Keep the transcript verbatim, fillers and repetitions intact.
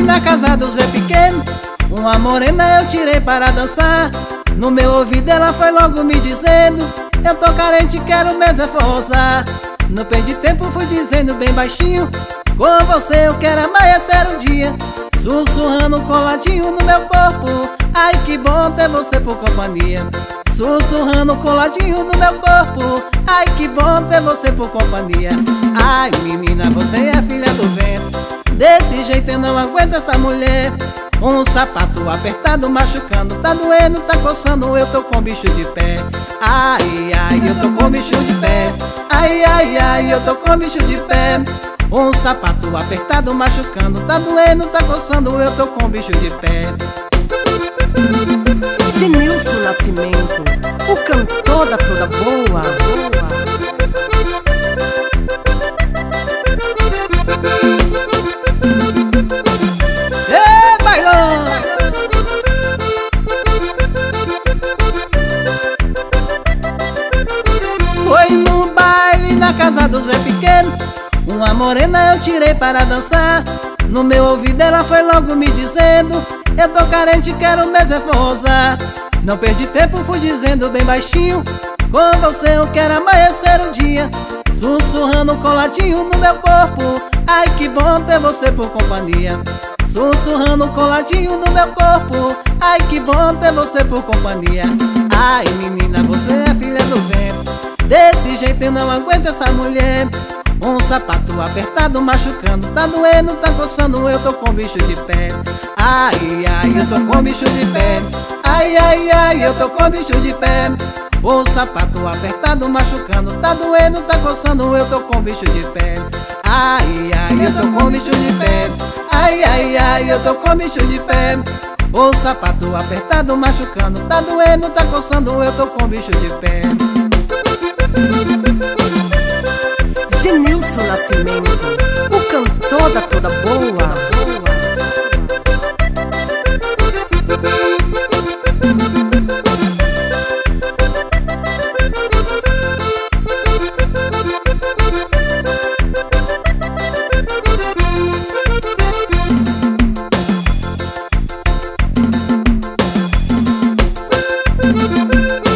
baile na casa do Zé Pequeno, uma morena eu tirei para dançar. No meu ouvido ela foi logo me dizendo: eu tô carente, quero mesmo é forçar. Não perdi tempo, fui dizendo bem baixinho: com você eu quero amanhecer o dia. Sussurrando coladinho no meu corpo: ai que bom ter você por companhia. Sussurrando coladinho no meu corpo: ai que bom ter você por companhia. Ai menina, você é filha do vento, desse jeito eu não aguento essa mulher. Um sapato apertado machucando, tá doendo, tá coçando, eu tô com bicho de pé. Ai, ai, eu tô com bicho de pé. Ai, ai, ai, eu tô com bicho de pé. Um sapato apertado machucando, tá doendo, tá coçando, eu tô com bicho de pé. Genilson Nascimento, o cantor da Toda Boa. Ê, bailão! Foi no baile na casa do Zé Pequeno, uma morena eu tirei para dançar. No meu ouvido ela foi logo me dizendo: eu tô carente, quero mesmo é forçar. Não perdi tempo, fui dizendo bem baixinho: com você eu quero amanhecer o dia. Sussurrando coladinho no meu corpo: ai que bom ter você por companhia. Sussurrando coladinho no meu corpo: ai que bom ter você por companhia. Ai menina, você é filha do vento, desse jeito eu não aguento essa mulher. Um sapato apertado machucando, tá doendo, tá coçando, eu tô com bicho de pé. Ai, ai, eu tô com bicho de pé. Ai, ai, ai, eu tô com bicho de pé. Um sapato apertado machucando, tá doendo, tá coçando, eu tô com bicho de pé. Ai, ai, eu tô com bicho de pé. Ai, ai, ai, eu tô com bicho de pé. O sapato apertado machucando, tá doendo, tá coçando, eu tô com bicho de pé.